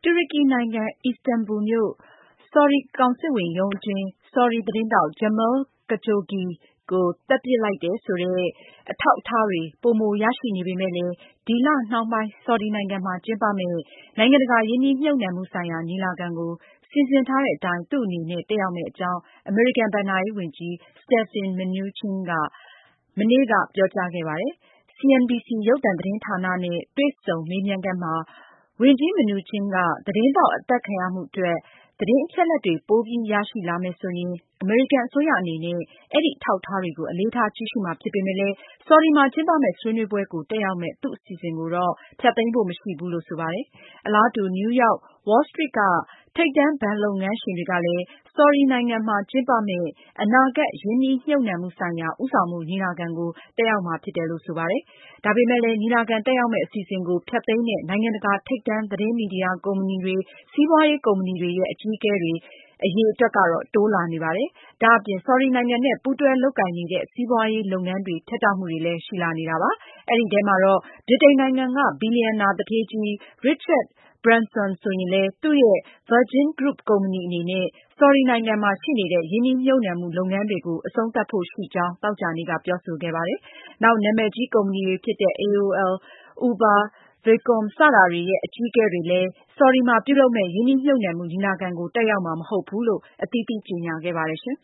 တူရကီနိုင်ငံ အီစတန်ဘူမြို့ ဆော်ဒီကောင်စစ်ဝန်ရုံးအတွင်း ဆော်ဒီသတင်းထောက် Jamal Khashoggi ကိုသတ်ပစ်လိုက်တယ်ဆိုတဲ့ အထောက်အထားတွေ ပိုမိုရရှိနေပေမဲ့လည်း ဒီလနှောင်းပိုင်း ဆော်ဒီနိုင်ငံမှာကျင်းပမယ့် နိုင်ငံတကာရင်းနှီးမြှုပ်နှံမှုဆိုင်ရာညီလာခံကို စီစဉ်ထားတဲ့အတိုင်း သူ့အနေနဲ့ တက်ရောက်မယ့်အကြောင်း အမေရိကန်ဘဏ္ဍာရေးဝန်ကြီး Steven Mnuchin က မနေ့က ပြောကြားခဲ့ပါတယ်။ CNBC ရုပ်သံသတင်းဌာနနဲ့ တွေ့ဆုံမေးမြန်းခန်းမှာ ဝန်ကြီး Mnuchin က သတင်းထောက် အသတ်ခံရမှုအတွက် သတင်းအချက်အလက်တွေ ပိုပြီးရရှိလာမယ်ဆိုရင် အမေရိကန်အစိုးရအနေနဲ့ အဲဒီအထောက်အထားတွေကို အလေးထားကြည့်ရှုမှာဖြစ်ပေမဲ့လည်း ဆော်ဒီမှာကျင်းပမယ့် ဆွေးနွေးပွဲကို တက်ရောက်မယ့် သူ့အစီအစဉ်ကိုတော့ ဖျက်သိမ်းဖို့ မရှိဘူးလို့ ဆိုပါတယ်။ အလားတူ နယူးရောက် Wall Street က ထိပ်တန်းဘဏ်လုပ်ငန်းရှင်တွေကလည်း ဆော်ဒီနိုင်ငံမှာကျင်းပမယ့် အနာဂတ်ရင်းနှီးမြှုပ်နှံမှုဆိုင်ရာ ဦးဆောင်မှုညီလာခံကို တက်ရောက်မှာဖြစ်တယ်လို့ ဆိုပါတယ်။ ဒါပေမဲ့လည်း ညီလာခံတက်ရောက်မယ့် အစီအစဉ်ကို ဖျက်သိမ်းတဲ့ နိုင်ငံတကာထိပ်တန်းသတင်းမီဒီယာကုမ္ပဏီတွေ၊ စီးပွားရေးကုမ္ပဏီတွေရဲ့ အကြီးအကဲတွေ အရေအတွက်ကတော့ တိုးလာနေပါတယ်။ ဒါအပြင် ဆော်ဒီနိုင်ငံနဲ့ ပူးတွဲလုပ်ကိုင်နေတဲ့ စီးပွားရေးလုပ်ငန်းတွေ ဖြတ်တောက်မှုတွေလည်း ရှိလာနေတာပါ။ အဲဒီထဲမှာတော့ ဗြိတိန်နိုင်ငံက ဘီလျံနာသူဌေးကြီး Richard Branson ဆိုရင်လည်း သူ့ရဲ့ Virgin Group ကုမ္ပဏီအနေနဲ့ ဆော်ဒီနိုင်ငံမှာရှိနေတဲ့ ရင်းနှီးမြှုပ်နှံမှုလုပ်ငန်းတွေကို အဆုံးသတ်ဖို့ရှိကြောင်း သောကြာနေ့က ပြောဆိုခဲ့ပါတယ်။ နောက် နာမည်ကြီးကုမ္ပဏီတွေဖြစ်တဲ့ AOL, Uber, Viacom စတာတွေရဲ့ အကြီးအကဲတွေလည်း ဆော်ဒီမှာပြုလုပ်မယ့် ရင်းနှီးမြှုပ်နှံမှုညီလာခံကို တက်ရောက်မှာ မဟုတ်ဘူးလို့ အသီးသီးကြေညာခဲ့ပါတယ်ရှင်